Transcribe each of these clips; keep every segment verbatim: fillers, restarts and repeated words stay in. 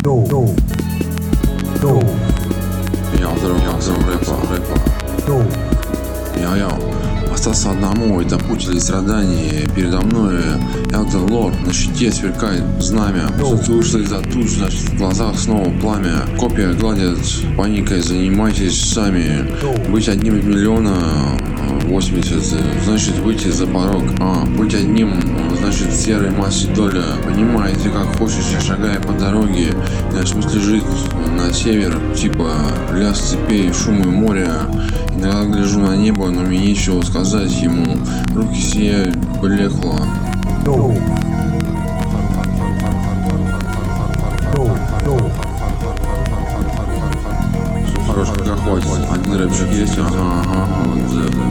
Йоу, йоу, йоу, Йоу, здорово, здорово, рэпа, рэпа. йоу. Йоу-йоу. Остался одному, это путь или страдания. Передо мной Элден Лорд, на щите сверкает знамя. Солнце вышло из-за туч, значит в глазах снова пламя. Копья гладят паникой, занимайтесь сами. Быть одним из миллиона, восемьдесят, значит выйти за порог. А, быть одним, значит серой массе доля. Понимаете, как хочешь, я шагаю по дороге. Наш мысль лежит на север, типа лес цепей, шумы моря. Иногда гляжу на небо, но мне нечего сказать ему. Руки сияют, блекло. Йоу. Йоу, йоу. Хорош, как хватит. Один рэпчик есть, ага, ага, вот это.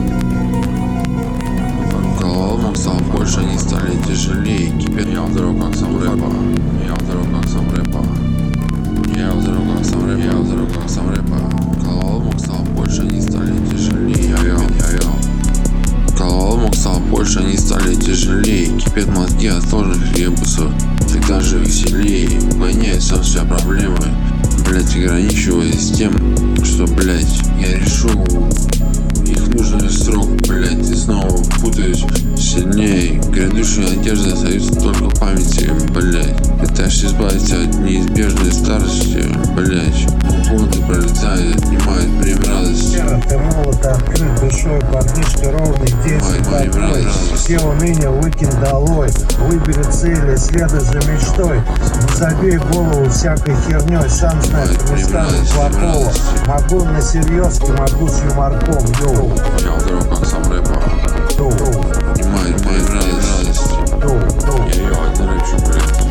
Головоломок стало больше, они стали тяжелее. Кипят, я вдруг как сам рэпа. Я вдруг как сам рэпа. Я вдруг как сам рэпа. Я вдруг как сам рэпа. Головоломок стало больше, они стали тяжелее. Я-я, я-я. Головоломок стало больше, они стали тяжелее. Кипят мозги от сложных ребусов. Тогда же веселее. Угоняет сам себя проблемы. Блять, ограничиваясь тем, что, блять, я решу их нужный срок, блять, и снова путаюсь сильнее. Грядущая надежда остается только в памяти, блять. Пытаешься избавиться от неизбежной старости, блять. Но годы пролетают, отнимают время радости. Вера, ты молод, открыт душой, парнишка ровный, десять такой. Все уныние выкинь долой. Выбери цели, следуй за мечтой. Не забей голову всякой херней. Сам знаешь, не скажешь плохого. Могу на серьезке, могу с юморком. Йоу. Я вдруг как сам рэпа. Йоу. Понимает мои радости. Йоу, йоу. Я ее один рэпчик, блядь.